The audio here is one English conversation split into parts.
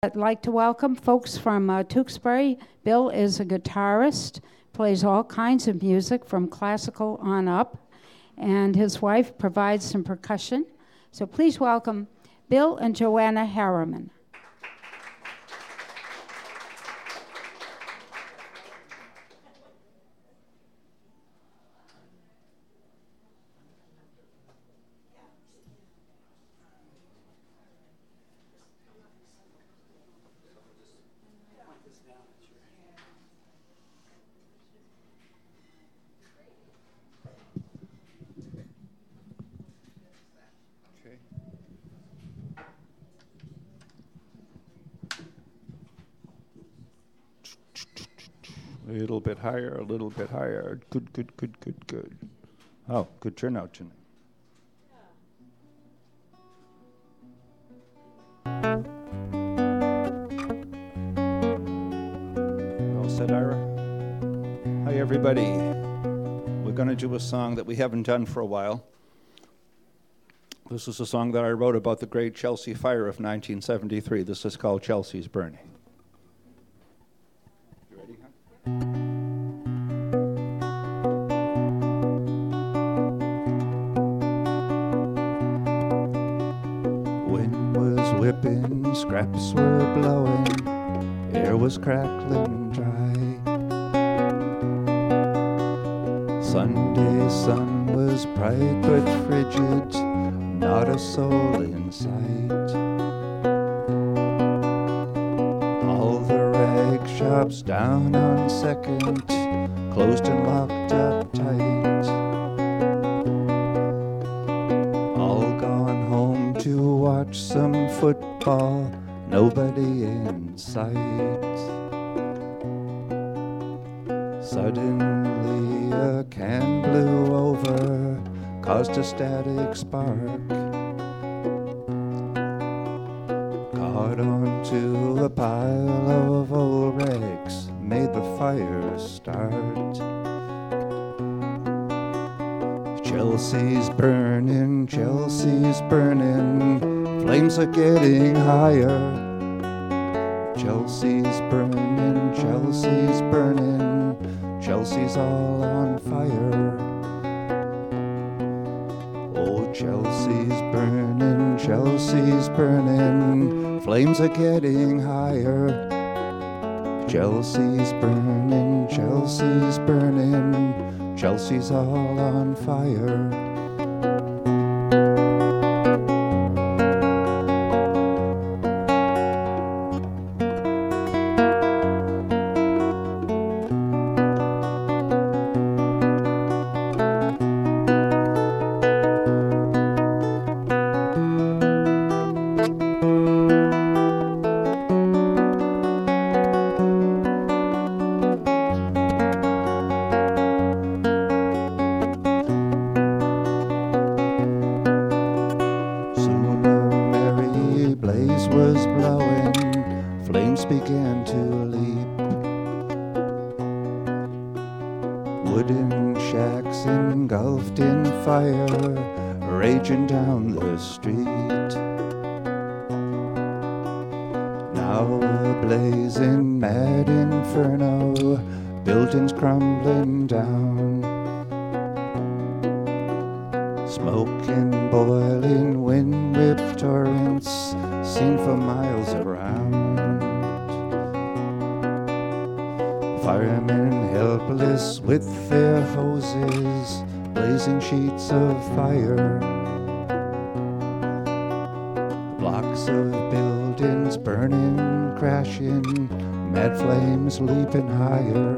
I'd like to welcome folks from Tewksbury. Bill is a guitarist, plays all kinds of music from classical on up, and his wife provides some percussion. So please welcome Bill and Joanna Harriman. A little bit higher, a little bit higher. Good, good, good, good, good. Oh, good turnout tonight. All set, Ira? Hi, everybody. We're going to do a song that we haven't done for a while. This is a song that I wrote about the great Chelsea fire of 1973. This is called Chelsea's Burning. Wind was whipping, scraps were blowing, air was crackling dry. Sunday sun was bright but frigid, not a soul in sight. All the rag shops down on Second, closed and locked up tight. All gone home to watch some football, nobody in sight. Suddenly a can blew over, caused a static spark. Caught onto a pile of old rags, made the fire start. Chelsea's burning, Chelsea's burning, flames are getting higher. Chelsea's burning, Chelsea's burning, Chelsea's all on fire. Oh, Chelsea's burning, Chelsea's burning, flames are getting higher. Chelsea's burning, Chelsea's burning, Chelsea's all on fire. Wooden shacks engulfed in fire, raging down the street. Now a blazing mad inferno, buildings crumbling down. Smoke and boiling wind-whipped torrents seen for miles around. Firemen helpless with their hoses, blazing sheets of fire. Blocks of buildings burning, crashing, mad flames leaping higher.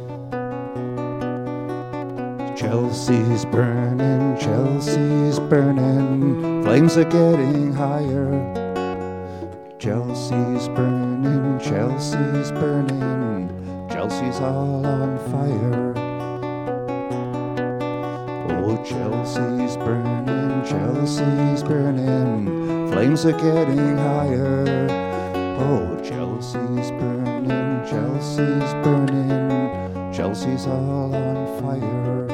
Chelsea's burning, Chelsea's burning, flames are getting higher. Chelsea's burning, Chelsea's burning, Chelsea's all on fire. Oh, Chelsea's burning, Chelsea's burning, flames are getting higher. Oh, Chelsea's burning, Chelsea's burning, Chelsea's all on fire.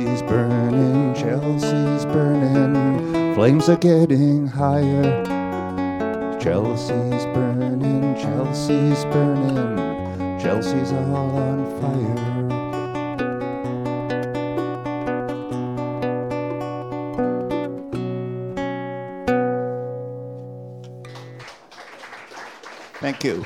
Chelsea's burning, Chelsea's burning, flames are getting higher. Chelsea's burning, Chelsea's burning, Chelsea's all on fire. Thank you.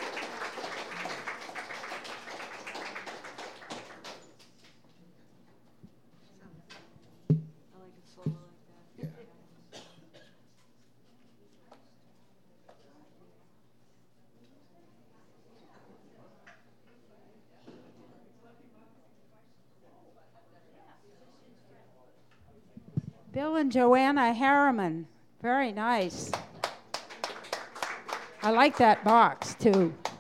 Bill and Joanna Harriman. Very nice. I like that box, too.